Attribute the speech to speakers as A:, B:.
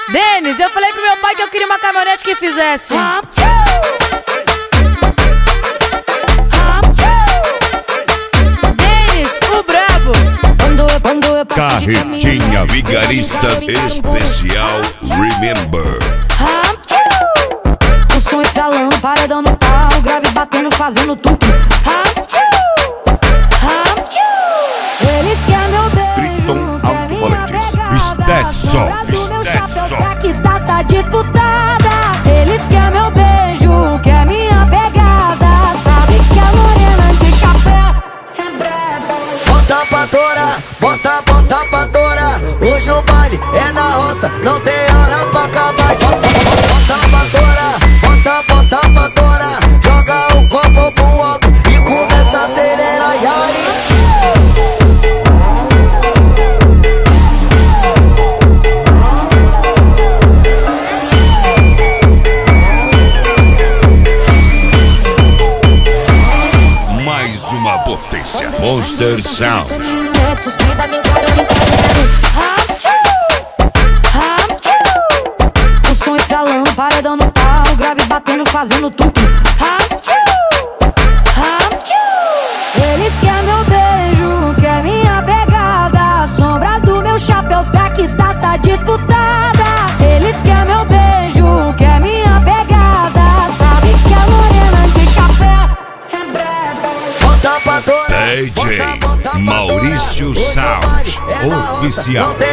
A: Denis, eu falei pro meu pai que eu queria uma caminhonete que fizesse. Denis, o brabo.
B: Carretinha Vigarista Especial Remember.
C: O som estralando, paredão no pau, grave batendo, fazendo tudo. Eles querem meu beijo,
B: Triton
C: quer minha
B: Alto-Falantes.
C: pegada.
B: Stetson.
C: Meu chapéu tá que tá disputada. Eles querem meu beijo, quer minha pegada. Sabe que a morena de chapéu é braba.
D: Bota pra torar, bota pra torar. Hoje o baile é na roça, não tem hora pra acabar. Bota pra torar, bota pra torar. Joga o copo pro alto e começa a acelerar. E aí?
B: Mais uma potência. Monster Sound.
C: O som estralando, paredão no pau, grave batendo, fazendo tudo. Eles querem meu beijo, quer minha pegada. A sombra do meu chapéu tá que tá disputada. Eles querem meu beijo, quer minha pegada. Sabe que a morena de chapéu é braba.
D: Bota pra torar,
B: DJ Maurício Sound Oficial.